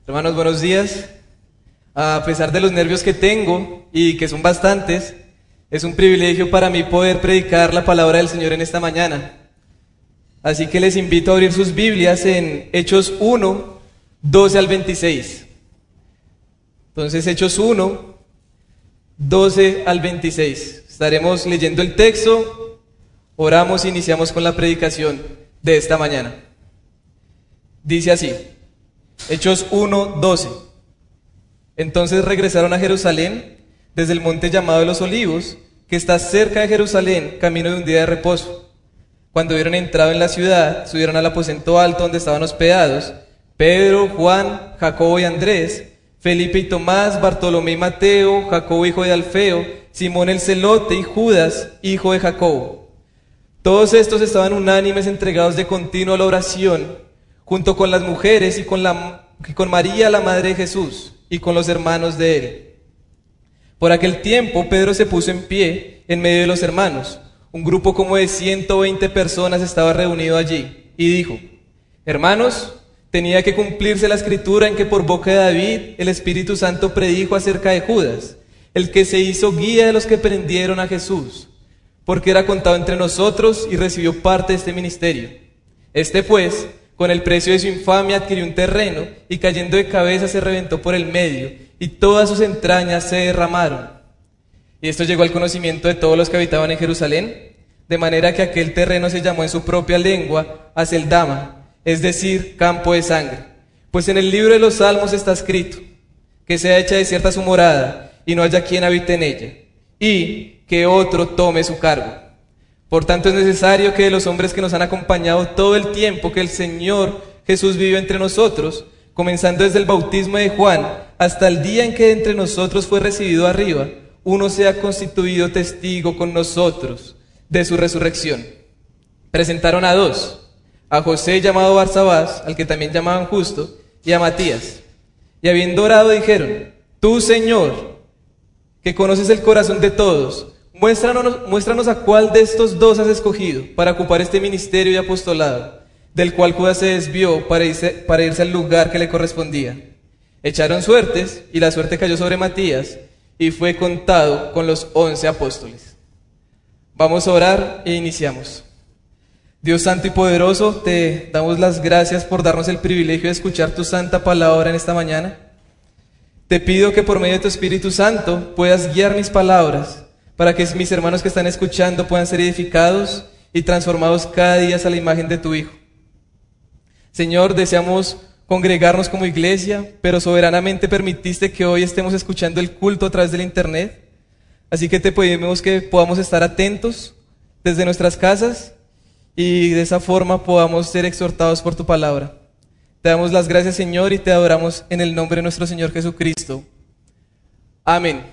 Hermanos, buenos días. A pesar de los nervios que tengo, y que son bastantes, es un privilegio para mí poder predicar la palabra del Señor en esta mañana. Así que les invito a abrir sus Biblias en Hechos 1, 12 al 26. Entonces, Hechos 1, 12 al 26. Estaremos leyendo el texto, oramos e iniciamos con la predicación de esta mañana. Dice así, Hechos 1, 12. Entonces regresaron a Jerusalén desde el monte llamado de los Olivos, que está cerca de Jerusalén, camino de un día de reposo. Cuando hubieron entrado en la ciudad, subieron al aposento alto donde estaban hospedados Pedro, Juan, Jacobo y Andrés, Felipe y Tomás, Bartolomé y Mateo, Jacobo hijo de Alfeo, Simón el celote y Judas, hijo de Jacobo. Todos estos estaban unánimes, entregados de continuo a la oración, junto con las mujeres y con María, la madre de Jesús, y con los hermanos de él. Por aquel tiempo Pedro se puso en pie en medio de los hermanos. Un grupo como de 120 personas estaba reunido allí, y dijo: Hermanos, tenía que cumplirse la escritura en que por boca de David el Espíritu Santo predijo acerca de Judas, el que se hizo guía de los que prendieron a Jesús, porque era contado entre nosotros y recibió parte de este ministerio. Este pues, con el precio de su infamia, adquirió un terreno y cayendo de cabeza se reventó por el medio y todas sus entrañas se derramaron. Y esto llegó al conocimiento de todos los que habitaban en Jerusalén, de manera que aquel terreno se llamó en su propia lengua Aceldama, es decir, campo de sangre. Pues en el libro de los Salmos está escrito: que sea hecha desierta su morada y no haya quien habite en ella, y que otro tome su cargo. Por tanto es necesario que de los hombres que nos han acompañado todo el tiempo que el Señor Jesús vivió entre nosotros, comenzando desde el bautismo de Juan hasta el día en que entre nosotros fue recibido arriba, uno sea constituido testigo con nosotros de su resurrección. Presentaron a dos: a José llamado Barsabás, al que también llamaban Justo, y a Matías. Y habiendo orado dijeron: Tú, Señor, que conoces el corazón de todos, muéstranos a cuál de estos dos has escogido para ocupar este ministerio y apostolado, del cual Judas se desvió para irse al lugar que le correspondía. Echaron suertes, y la suerte cayó sobre Matías, y fue contado con los 11 apóstoles. Vamos a orar e iniciamos. Dios santo y poderoso, te damos las gracias por darnos el privilegio de escuchar tu santa palabra en esta mañana. Te pido que por medio de tu Espíritu Santo puedas guiar mis palabras, para que mis hermanos que están escuchando puedan ser edificados y transformados cada día a la imagen de tu Hijo. Señor, deseamos congregarnos como iglesia, pero soberanamente permitiste que hoy estemos escuchando el culto a través del internet. Así que te pedimos que podamos estar atentos desde nuestras casas y de esa forma podamos ser exhortados por tu palabra. Te damos las gracias, Señor, y te adoramos en el nombre de nuestro Señor Jesucristo. Amén.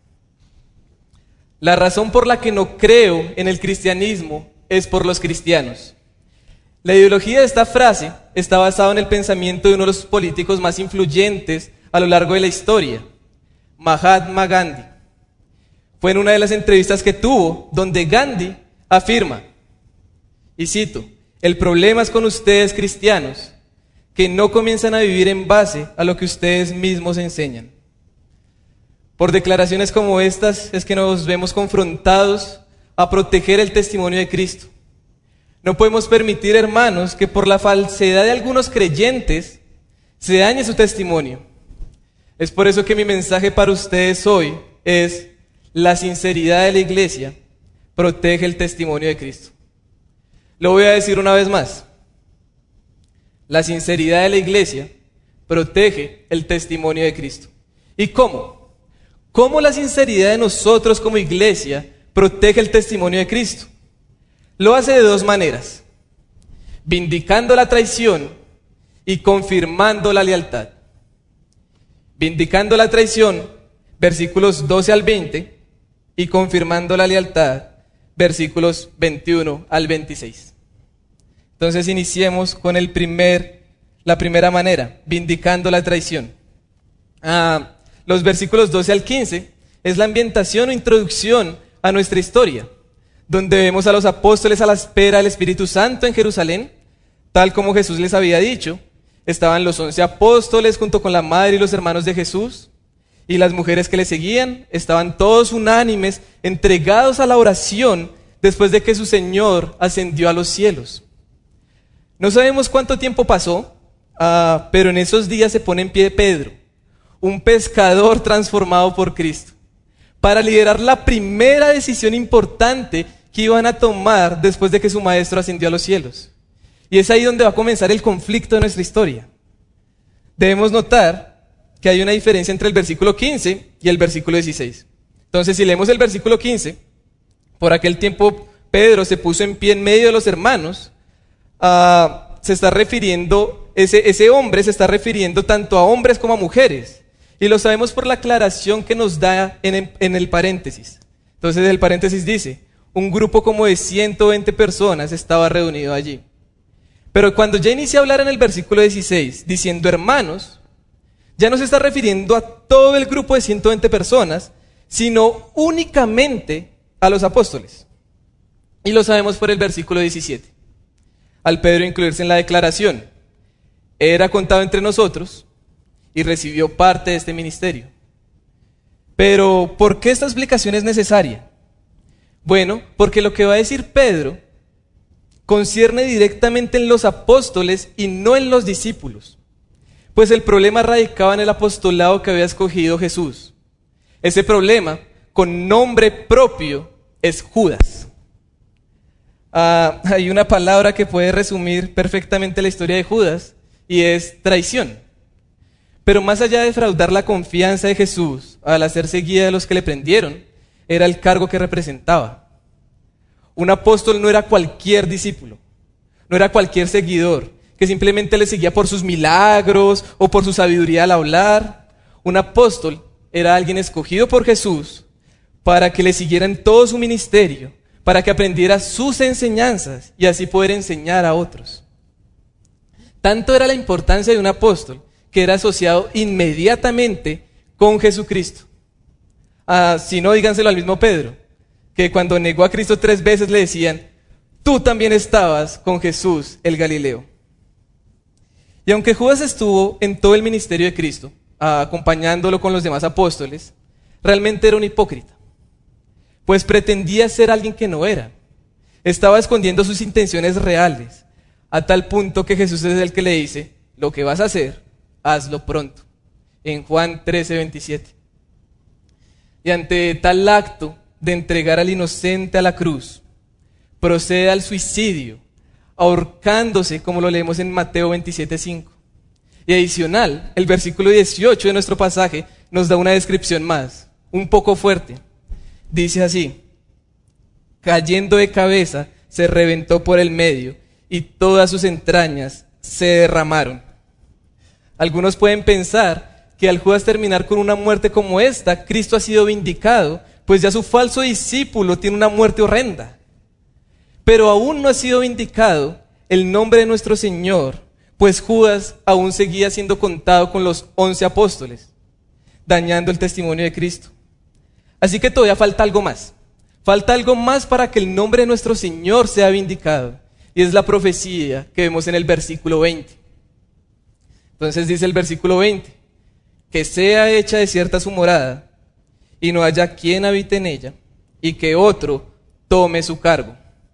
La razón por la que no creo en el cristianismo es por los cristianos. La ideología de esta frase está basada en el pensamiento de uno de los políticos más influyentes a lo largo de la historia, Mahatma Gandhi. Fue en una de las entrevistas que tuvo donde Gandhi afirma, y cito: el problema es con ustedes cristianos, que no comienzan a vivir en base a lo que ustedes mismos enseñan. Por declaraciones como estas es que nos vemos confrontados a proteger el testimonio de Cristo. No podemos permitir, hermanos, que por la falsedad de algunos creyentes se dañe su testimonio. Es por eso que mi mensaje para ustedes hoy es: la sinceridad de la iglesia protege el testimonio de Cristo. Lo voy a decir una vez más. La sinceridad de la iglesia protege el testimonio de Cristo. ¿Y cómo? ¿Cómo la sinceridad de nosotros como iglesia protege el testimonio de Cristo? Lo hace de dos maneras: vindicando la traición y confirmando la lealtad. Vindicando la traición, versículos 12 al 20, y confirmando la lealtad, versículos 21 al 26. Entonces iniciemos con la primera manera, vindicando la traición. Los versículos 12 al 15 es la ambientación o introducción a nuestra historia, donde vemos a los apóstoles a la espera del Espíritu Santo en Jerusalén, tal como Jesús les había dicho, estaban los 11 apóstoles junto con la madre y los hermanos de Jesús, y las mujeres que le seguían. Estaban todos unánimes, entregados a la oración después de que su Señor ascendió a los cielos. No sabemos cuánto tiempo pasó, pero en esos días se pone en pie Pedro, un pescador transformado por Cristo, para liderar la primera decisión importante que iban a tomar después de que su maestro ascendió a los cielos. Y es ahí donde va a comenzar el conflicto de nuestra historia. Debemos notar que hay una diferencia entre el versículo 15 y el versículo 16. Entonces, si leemos el versículo 15, por aquel tiempo Pedro se puso en pie en medio de los hermanos. Se está refiriendo, ese hombre se está refiriendo tanto a hombres como a mujeres. Y lo sabemos por la aclaración que nos da en el paréntesis. Entonces el paréntesis dice, un grupo como de 120 personas estaba reunido allí. Pero cuando ya inicia a hablar en el versículo 16, diciendo hermanos, ya no se está refiriendo a todo el grupo de 120 personas, sino únicamente a los apóstoles. Y lo sabemos por el versículo 17. Al Pedro incluirse en la declaración, era contado entre nosotros y recibió parte de este ministerio. Pero, ¿por qué esta explicación es necesaria? Bueno, porque lo que va a decir Pedro concierne directamente en los apóstoles y no en los discípulos. Pues el problema radicaba en el apostolado que había escogido Jesús. Ese problema, con nombre propio, es Judas. Hay una palabra que puede resumir perfectamente la historia de Judas, y es traición. Pero más allá de defraudar la confianza de Jesús al hacerse guía de los que le prendieron, era el cargo que representaba. Un apóstol no era cualquier discípulo, no era cualquier seguidor que simplemente le seguía por sus milagros o por su sabiduría al hablar. Un apóstol era alguien escogido por Jesús para que le siguiera en todo su ministerio, para que aprendiera sus enseñanzas y así poder enseñar a otros. Tanto era la importancia de un apóstol que era asociado inmediatamente con Jesucristo. Si no, díganselo al mismo Pedro, que cuando negó a Cristo 3 veces le decían, tú también estabas con Jesús el Galileo. Y aunque Judas estuvo en todo el ministerio de Cristo, acompañándolo con los demás apóstoles, realmente era un hipócrita, pues pretendía ser alguien que no era. Estaba escondiendo sus intenciones reales, a tal punto que Jesús es el que le dice, lo que vas a hacer, hazlo pronto, en Juan 13:27. Y ante tal acto de entregar al inocente a la cruz, procede al suicidio, ahorcándose, como lo leemos en Mateo 27:5. Y adicional, el versículo 18 de nuestro pasaje nos da una descripción más, un poco fuerte. Dice así, cayendo de cabeza, se reventó por el medio, y todas sus entrañas se derramaron. Algunos pueden pensar que al Judas terminar con una muerte como esta, Cristo ha sido vindicado, pues ya su falso discípulo tiene una muerte horrenda. Pero aún no ha sido vindicado el nombre de nuestro Señor, pues Judas aún seguía siendo contado con los 11 apóstoles, dañando el testimonio de Cristo. Así que todavía falta algo más. Falta algo más para que el nombre de nuestro Señor sea vindicado. Y es la profecía que vemos en el versículo 20. Entonces dice el versículo 20, que sea hecha desierta su morada, y no haya quien habite en ella, y que otro tome su cargo.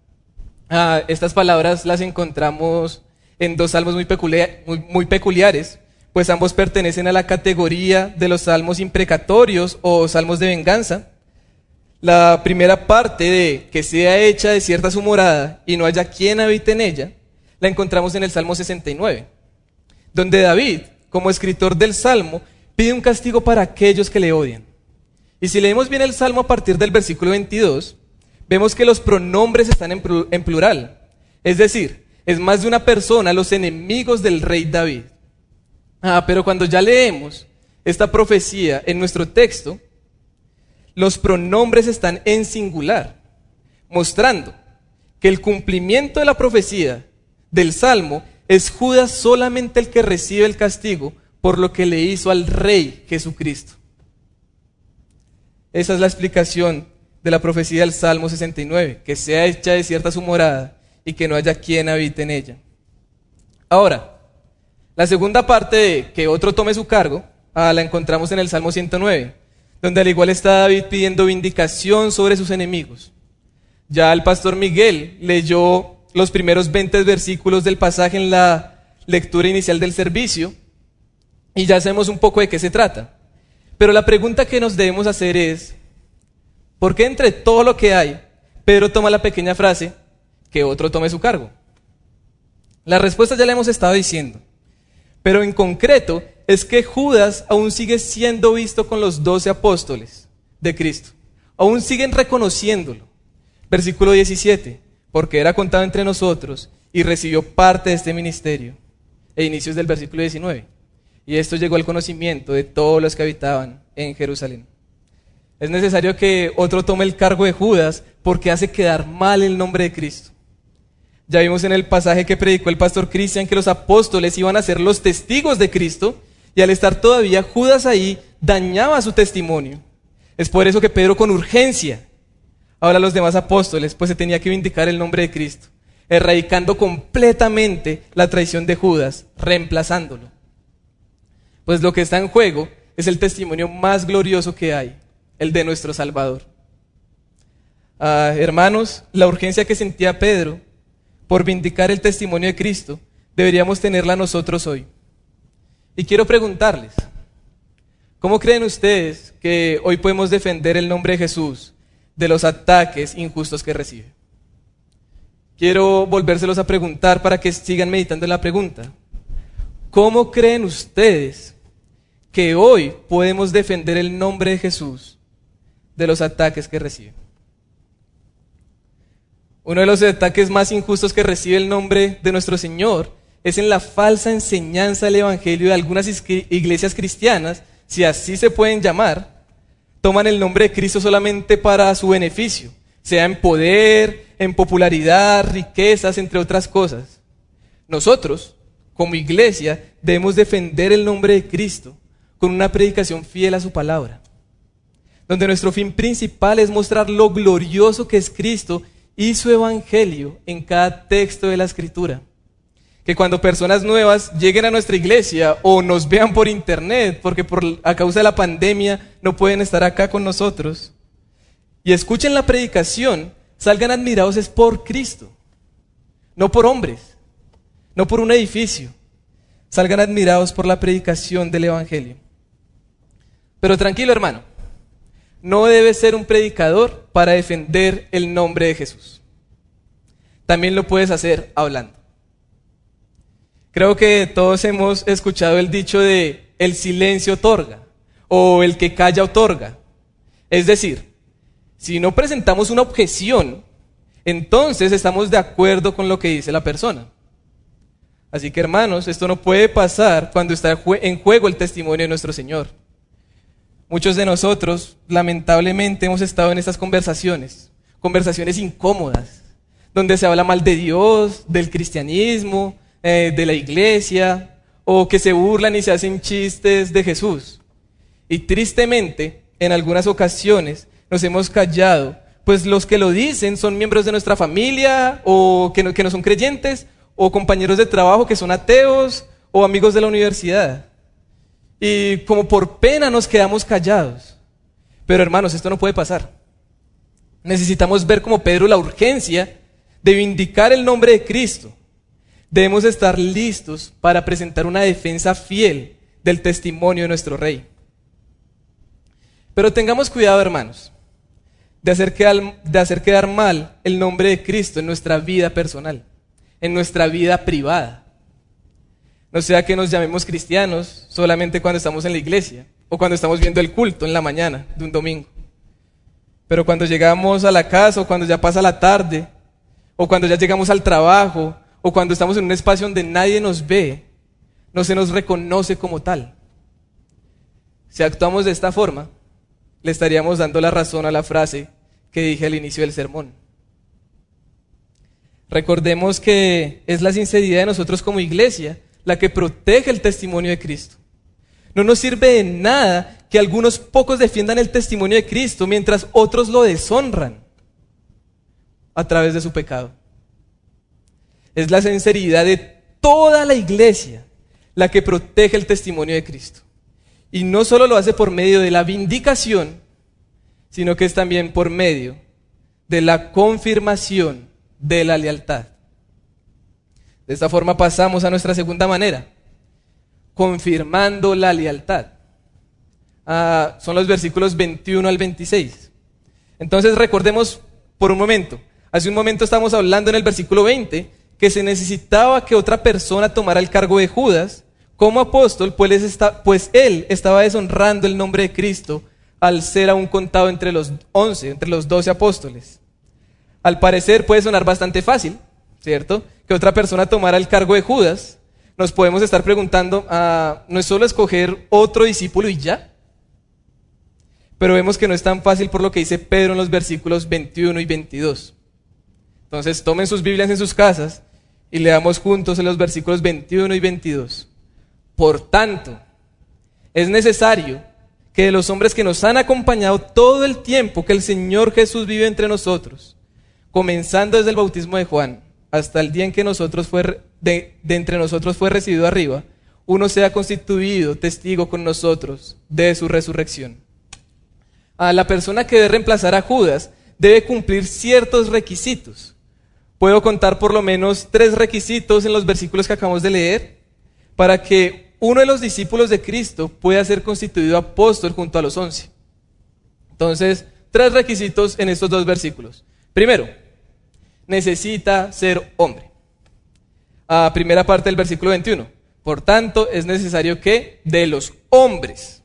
Estas palabras las encontramos en 2 salmos muy peculiares, pues ambos pertenecen a la categoría de los salmos imprecatorios o salmos de venganza. La primera parte de que sea hecha desierta su morada y no haya quien habite en ella, la encontramos en el Salmo 69, donde David, como escritor del Salmo, pide un castigo para aquellos que le odian. Y si leemos bien el Salmo a partir del versículo 22, vemos que los pronombres están en plural. Es decir, es más de una persona, los enemigos del rey David. Pero cuando ya leemos esta profecía en nuestro texto, los pronombres están en singular, mostrando que el cumplimiento de la profecía del Salmo es Judas solamente el que recibe el castigo por lo que le hizo al Rey Jesucristo. Esa es la explicación de la profecía del Salmo 69, que sea hecha desierta su morada y que no haya quien habite en ella. Ahora, La segunda parte de que otro tome su cargo, la encontramos en el Salmo 109, donde al igual está David pidiendo vindicación sobre sus enemigos. Ya el pastor Miguel leyó los primeros 20 versículos del pasaje en la lectura inicial del servicio, y ya sabemos un poco de qué se trata. Pero la pregunta que nos debemos hacer es, ¿por qué entre todo lo que hay, Pedro toma la pequeña frase, que otro tome su cargo? La respuesta ya la hemos estado diciendo, pero en concreto es que Judas aún sigue siendo visto con los 12 apóstoles de Cristo, aún siguen reconociéndolo. Versículo 17, porque era contado entre nosotros y recibió parte de este ministerio. E inicios del versículo 19, y esto llegó al conocimiento de todos los que habitaban en Jerusalén. Es necesario que otro tome el cargo de Judas porque hace quedar mal el nombre de Cristo. Ya vimos en el pasaje que predicó el pastor Cristian que los apóstoles iban a ser los testigos de Cristo, y al estar todavía Judas ahí, dañaba su testimonio. Es por eso que Pedro con urgencia habla a los demás apóstoles, pues se tenía que vindicar el nombre de Cristo, erradicando completamente la traición de Judas, reemplazándolo. Pues lo que está en juego es el testimonio más glorioso que hay, el de nuestro Salvador. Hermanos, la urgencia que sentía Pedro por vindicar el testimonio de Cristo, deberíamos tenerla nosotros hoy. Y quiero preguntarles, ¿cómo creen ustedes que hoy podemos defender el nombre de Jesús de los ataques injustos que recibe? Quiero volvérselos a preguntar para que sigan meditando en la pregunta. ¿Cómo creen ustedes que hoy podemos defender el nombre de Jesús de los ataques que recibe? Uno de los ataques más injustos que recibe el nombre de nuestro Señor es en la falsa enseñanza del Evangelio de algunas iglesias cristianas, si así se pueden llamar, toman el nombre de Cristo solamente para su beneficio, sea en poder, en popularidad, riquezas, entre otras cosas. Nosotros, como iglesia, debemos defender el nombre de Cristo con una predicación fiel a su palabra, donde nuestro fin principal es mostrar lo glorioso que es Cristo y su evangelio en cada texto de la Escritura. Que cuando personas nuevas lleguen a nuestra iglesia o nos vean por internet, porque a causa de la pandemia no pueden estar acá con nosotros, y escuchen la predicación, salgan admirados es por Cristo, no por hombres, no por un edificio. Salgan admirados por la predicación del evangelio. Pero tranquilo, hermano, no debes ser un predicador para defender el nombre de Jesús. También lo puedes hacer hablando. Creo que todos hemos escuchado el dicho de el silencio otorga o el que calla otorga. Es decir, si no presentamos una objeción, entonces estamos de acuerdo con lo que dice la persona. Así que, hermanos, esto no puede pasar cuando está en juego el testimonio de nuestro Señor. Muchos de nosotros, lamentablemente, hemos estado en estas conversaciones incómodas, donde se habla mal de Dios, del cristianismo, de la iglesia, o que se burlan y se hacen chistes de Jesús. Y tristemente, en algunas ocasiones, nos hemos callado, pues los que lo dicen son miembros de nuestra familia, o que no son creyentes, o compañeros de trabajo que son ateos, o amigos de la universidad. Y como por pena nos quedamos callados. Pero hermanos, esto no puede pasar. Necesitamos ver como Pedro la urgencia de vindicar el nombre de Cristo. Debemos estar listos para presentar una defensa fiel del testimonio de nuestro Rey. Pero tengamos cuidado, hermanos, de hacer quedar mal el nombre de Cristo en nuestra vida personal, en nuestra vida privada. No sea que nos llamemos cristianos solamente cuando estamos en la iglesia o cuando estamos viendo el culto en la mañana de un domingo. Pero cuando llegamos a la casa o cuando ya pasa la tarde o cuando ya llegamos al trabajo o cuando estamos en un espacio donde nadie nos ve, no se nos reconoce como tal. Si actuamos de esta forma, le estaríamos dando la razón a la frase que dije al inicio del sermón. Recordemos que es la sinceridad de nosotros como iglesia la que protege el testimonio de Cristo. No nos sirve de nada que algunos pocos defiendan el testimonio de Cristo mientras otros lo deshonran a través de su pecado. Es la sinceridad de toda la iglesia la que protege el testimonio de Cristo. Y no solo lo hace por medio de la vindicación, sino que es también por medio de la confirmación de la lealtad. De esta forma pasamos a nuestra segunda manera, confirmando la lealtad. Son los versículos 21 al 26. Entonces recordemos por un momento. Hace un momento estábamos hablando en el versículo 20 que se necesitaba que otra persona tomara el cargo de Judas como apóstol, pues él estaba deshonrando el nombre de Cristo al ser aún contado entre los 11, entre los 12 apóstoles. Al parecer puede sonar bastante fácil, ¿cierto? Que otra persona tomara el cargo de Judas. Nos podemos estar preguntando, ¿no es solo escoger otro discípulo y ya? Pero vemos que no es tan fácil por lo que dice Pedro en los versículos 21 y 22. Entonces tomen sus Biblias en sus casas y leamos juntos en los versículos 21 y 22. Por tanto, es necesario que de los hombres que nos han acompañado todo el tiempo que el Señor Jesús vive entre nosotros, comenzando desde el bautismo de Juan hasta el día en que de entre nosotros fue recibido arriba, uno sea constituido testigo con nosotros de su resurrección. La persona que debe reemplazar a Judas debe cumplir ciertos requisitos. Puedo contar por lo menos 3 requisitos en los versículos que acabamos de leer para que uno de los discípulos de Cristo pueda ser constituido apóstol junto a los 11. Entonces, 3 requisitos en estos 2 versículos. Primero, necesita ser hombre. Primera parte del versículo 21. Por tanto, es necesario que de los hombres.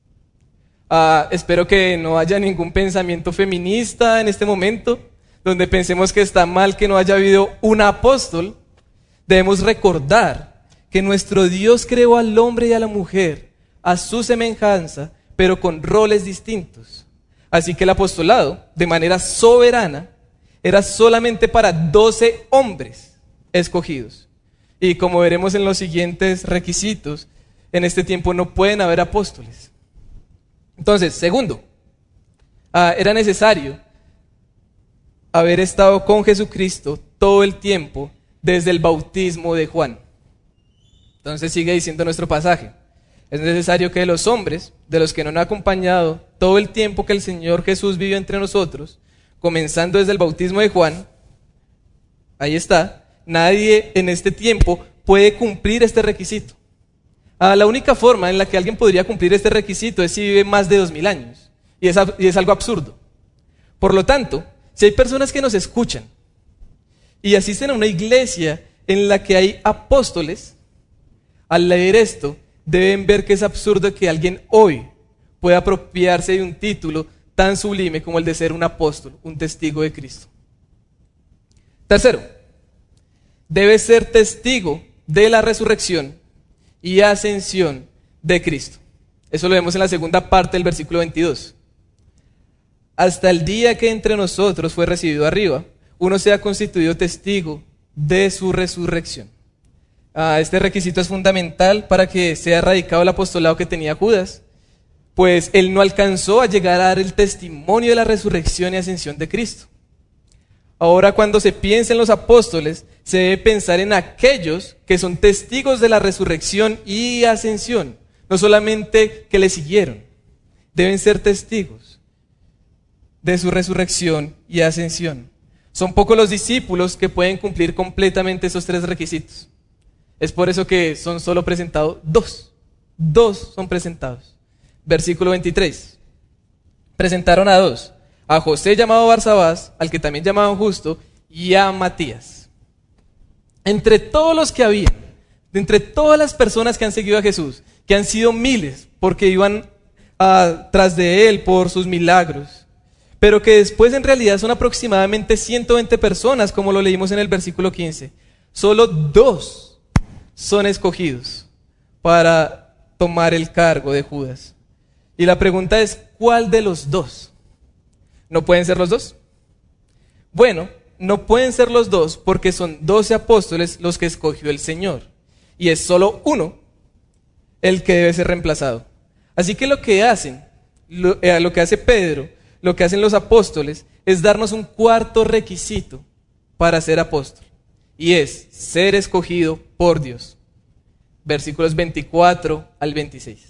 Espero que no haya ningún pensamiento feminista en este momento, donde pensemos que está mal que no haya habido un apóstol. Debemos recordar que nuestro Dios creó al hombre y a la mujer a su semejanza, pero con roles distintos. Así que el apostolado, de manera soberana, era solamente para 12 hombres escogidos. Y como veremos en los siguientes requisitos, en este tiempo no pueden haber apóstoles. Entonces, segundo, era necesario haber estado con Jesucristo todo el tiempo desde el bautismo de Juan. Entonces sigue diciendo nuestro pasaje. Es necesario que los hombres, de los que no han acompañado todo el tiempo que el Señor Jesús vivió entre nosotros, comenzando desde el bautismo de Juan, ahí está, nadie en este tiempo puede cumplir este requisito. La única forma en la que alguien podría cumplir este requisito es si vive más de 2000 años. Y es algo absurdo. Por lo tanto, si hay personas que nos escuchan y asisten a una iglesia en la que hay apóstoles, al leer esto, deben ver que es absurdo que alguien hoy pueda apropiarse de un título tan sublime como el de ser un apóstol, un testigo de Cristo. Tercero, debe ser testigo de la resurrección y ascensión de Cristo. Eso lo vemos en la segunda parte del versículo 22. Hasta el día que entre nosotros fue recibido arriba, uno sea constituido testigo de su resurrección. Este requisito es fundamental para que sea erradicado el apostolado que tenía Judas, pues él no alcanzó a llegar a dar el testimonio de la resurrección y ascensión de Cristo. Ahora, cuando se piensa en los apóstoles, se debe pensar en aquellos que son testigos de la resurrección y ascensión, no solamente que le siguieron, deben ser testigos de su resurrección y ascensión. Son pocos los discípulos que pueden cumplir completamente esos 3 requisitos. Es por eso que son solo presentados 2. 2 son presentados. Versículo 23. Presentaron a 2. A José llamado Barsabás, al que también llamaban Justo, y a Matías. Entre todos los que había, entre todas las personas que han seguido a Jesús, que han sido miles, porque iban tras de él por sus milagros, pero que después en realidad son aproximadamente 120 personas, como lo leímos en el versículo 15. Solo 2 son escogidos para tomar el cargo de Judas. Y la pregunta es, ¿cuál de los 2? ¿No pueden ser los 2? Bueno, no pueden ser los 2 porque son 12 apóstoles los que escogió el Señor. Y es solo uno el que debe ser reemplazado. Así que lo que hace Pedro, lo que hacen los apóstoles, es darnos un cuarto requisito para ser apóstol. Y es ser escogido por Dios. versículos 24 al 26.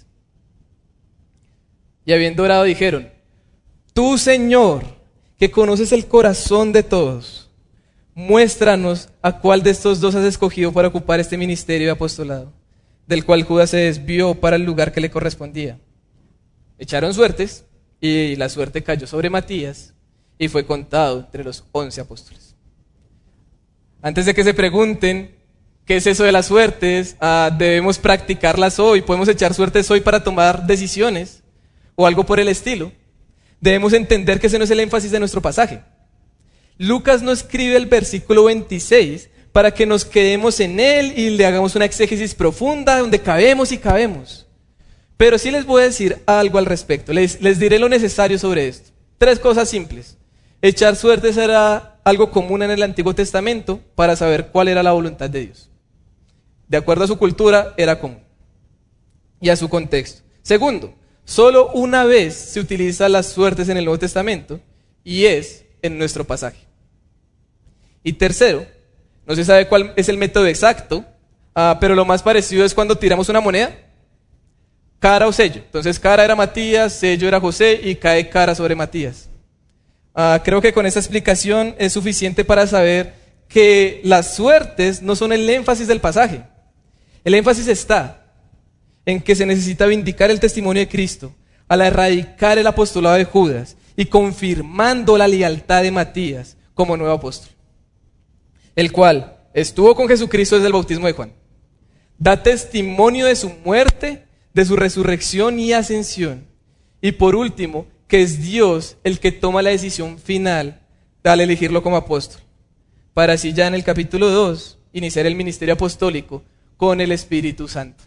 Y habiendo orado dijeron: Tú, Señor, que conoces el corazón de todos, muéstranos a cuál de estos dos has escogido para ocupar este ministerio de apostolado, del cual Judas se desvió para el lugar que le correspondía. Echaron suertes, y la suerte cayó sobre Matías, y fue contado entre los 11 apóstoles. Antes de que se pregunten qué es eso de las suertes, debemos practicarlas hoy, podemos echar suertes hoy para tomar decisiones, o algo por el estilo. Debemos entender que ese no es el énfasis de nuestro pasaje. Lucas no escribe el versículo 26 para que nos quedemos en él y le hagamos una exégesis profunda donde cabemos y cabemos. Pero sí les voy a decir algo al respecto, les diré lo necesario sobre esto. 3 cosas simples. Echar suertes era algo común en el Antiguo Testamento para saber cuál era la voluntad de Dios. De acuerdo a su cultura, era común. Y a su contexto. Segundo, solo una vez se utiliza las suertes en el Nuevo Testamento, y es en nuestro pasaje. Y tercero, no se sabe cuál es el método exacto, pero lo más parecido es cuando tiramos una moneda, cara o sello. Entonces cara era Matías, sello era José, y cae cara sobre Matías. Creo que con esta explicación es suficiente para saber que las suertes no son el énfasis del pasaje. El énfasis está en que se necesita vindicar el testimonio de Cristo al erradicar el apostolado de Judas y confirmando la lealtad de Matías como nuevo apóstol, el cual estuvo con Jesucristo desde el bautismo de Juan. Da testimonio de su muerte, de su resurrección y ascensión. Y por último, que es Dios el que toma la decisión final al elegirlo como apóstol, para así ya en el capítulo 2 iniciar el ministerio apostólico con el Espíritu Santo.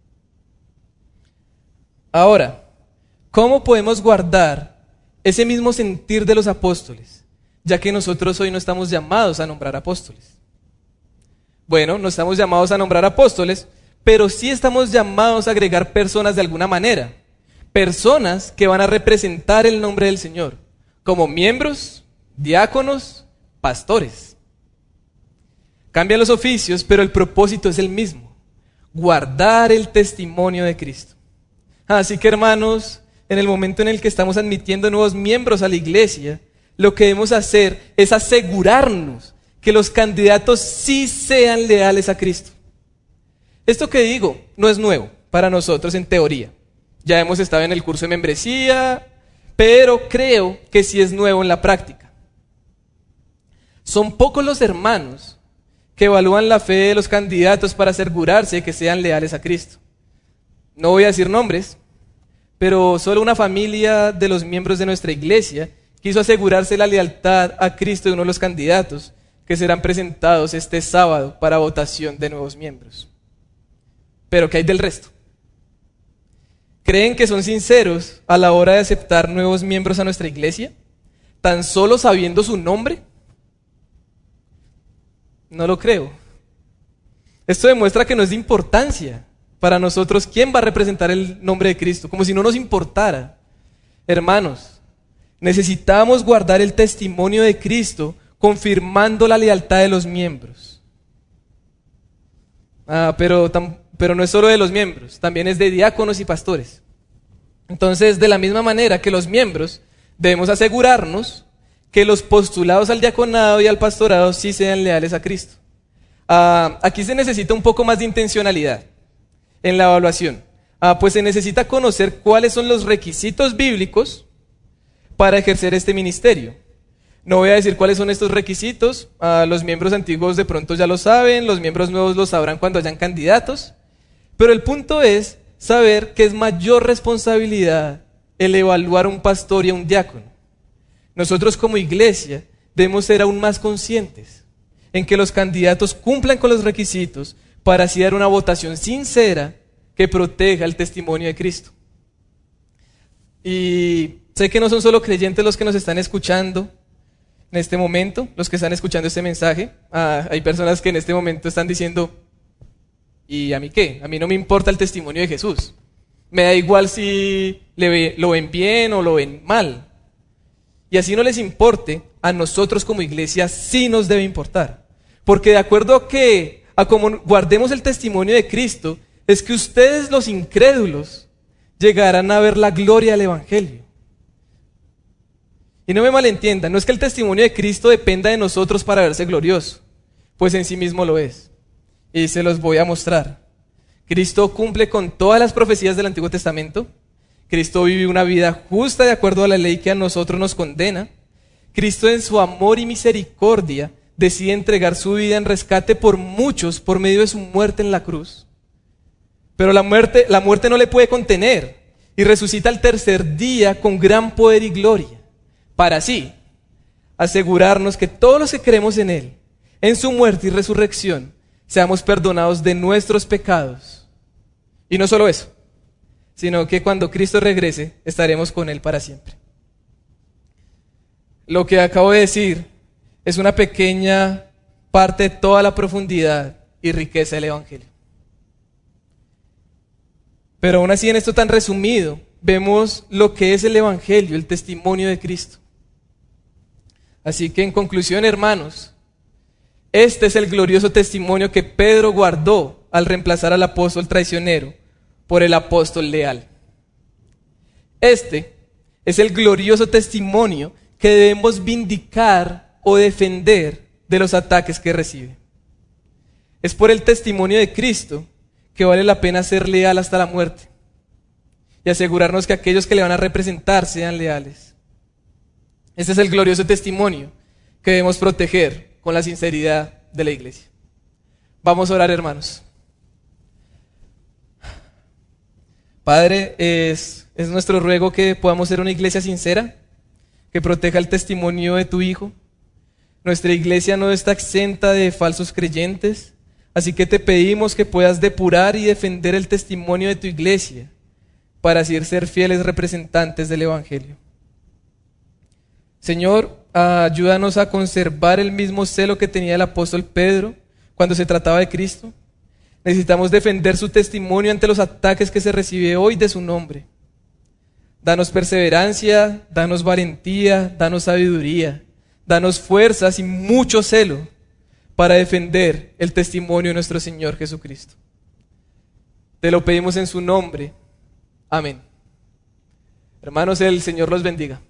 Ahora, ¿cómo podemos guardar ese mismo sentir de los apóstoles, ya que nosotros hoy no estamos llamados a nombrar apóstoles? Bueno, no estamos llamados a nombrar apóstoles, pero sí estamos llamados a agregar personas de alguna manera, personas que van a representar el nombre del Señor, como miembros, diáconos, pastores. Cambian los oficios, pero el propósito es el mismo: guardar el testimonio de Cristo. Así que, hermanos, en el momento en el que estamos admitiendo nuevos miembros a la iglesia, lo que debemos hacer es asegurarnos que los candidatos sí sean leales a Cristo. Esto que digo no es nuevo para nosotros en teoría. Ya hemos estado en el curso de membresía, pero creo que sí es nuevo en la práctica. Son pocos los hermanos que evalúan la fe de los candidatos para asegurarse de que sean leales a Cristo. No voy a decir nombres, pero solo una familia de los miembros de nuestra iglesia quiso asegurarse la lealtad a Cristo de uno de los candidatos que serán presentados este sábado para votación de nuevos miembros. Pero ¿qué hay del resto? ¿Creen que son sinceros a la hora de aceptar nuevos miembros a nuestra iglesia, tan solo sabiendo su nombre? No lo creo. Esto demuestra que no es de importancia para nosotros quién va a representar el nombre de Cristo, como si no nos importara. Hermanos, necesitamos guardar el testimonio de Cristo confirmando la lealtad de los miembros. Pero no es solo de los miembros, también es de diáconos y pastores. Entonces, de la misma manera que los miembros, debemos asegurarnos que los postulados al diaconado y al pastorado sí sean leales a Cristo. Aquí se necesita un poco más de intencionalidad en la evaluación, pues se necesita conocer cuáles son los requisitos bíblicos para ejercer este ministerio. No voy a decir cuáles son estos requisitos, los miembros antiguos de pronto ya lo saben, los miembros nuevos lo sabrán cuando hayan candidatos, pero el punto es saber que es mayor responsabilidad el evaluar a un pastor y a un diácono. Nosotros como iglesia debemos ser aún más conscientes en que los candidatos cumplan con los requisitos para así dar una votación sincera que proteja el testimonio de Cristo. Y sé que no son solo creyentes los que nos están escuchando en este momento, los que están escuchando este mensaje. Hay personas que en este momento están diciendo: ¿y a mí qué? A mí no me importa el testimonio de Jesús. Me da igual si lo ven bien o lo ven mal. Y así no les importe, a nosotros como iglesia sí nos debe importar. Porque de acuerdo a cómo guardemos el testimonio de Cristo, es que ustedes, los incrédulos, llegarán a ver la gloria del Evangelio. Y no me malentiendan, no es que el testimonio de Cristo dependa de nosotros para verse glorioso, pues en sí mismo lo es. Y se los voy a mostrar. Cristo cumple con todas las profecías del Antiguo Testamento. Cristo vive una vida justa de acuerdo a la ley que a nosotros nos condena. Cristo, en su amor y misericordia, decide entregar su vida en rescate por muchos por medio de su muerte en la cruz. Pero la muerte no le puede contener, y resucita al tercer día con gran poder y gloria, para así asegurarnos que todos los que creemos en Él, en su muerte y resurrección, seamos perdonados de nuestros pecados. Y no solo eso, sino que cuando Cristo regrese, estaremos con Él para siempre. Lo que acabo de decir es una pequeña parte de toda la profundidad y riqueza del Evangelio. Pero aún así, en esto tan resumido, vemos lo que es el Evangelio, el testimonio de Cristo. Así que en conclusión, hermanos, este es el glorioso testimonio que Pedro guardó al reemplazar al apóstol traicionero por el apóstol leal. Este es el glorioso testimonio que debemos vindicar o defender de los ataques que recibe. Es por el testimonio de Cristo que vale la pena ser leal hasta la muerte y asegurarnos que aquellos que le van a representar sean leales. Este es el glorioso testimonio que debemos proteger con la sinceridad de la iglesia. Vamos a orar, hermanos. Padre, es nuestro ruego que podamos ser una iglesia sincera, que proteja el testimonio de tu Hijo. Nuestra iglesia no está exenta de falsos creyentes, así que te pedimos que puedas depurar y defender el testimonio de tu iglesia, para así ser fieles representantes del Evangelio. Señor, ayúdanos a conservar el mismo celo que tenía el apóstol Pedro cuando se trataba de Cristo. Necesitamos defender su testimonio ante los ataques que se recibe hoy de su nombre. Danos perseverancia, danos valentía, danos sabiduría, danos fuerzas y mucho celo para defender el testimonio de nuestro Señor Jesucristo. Te lo pedimos en su nombre. Amén. Hermanos, el Señor los bendiga.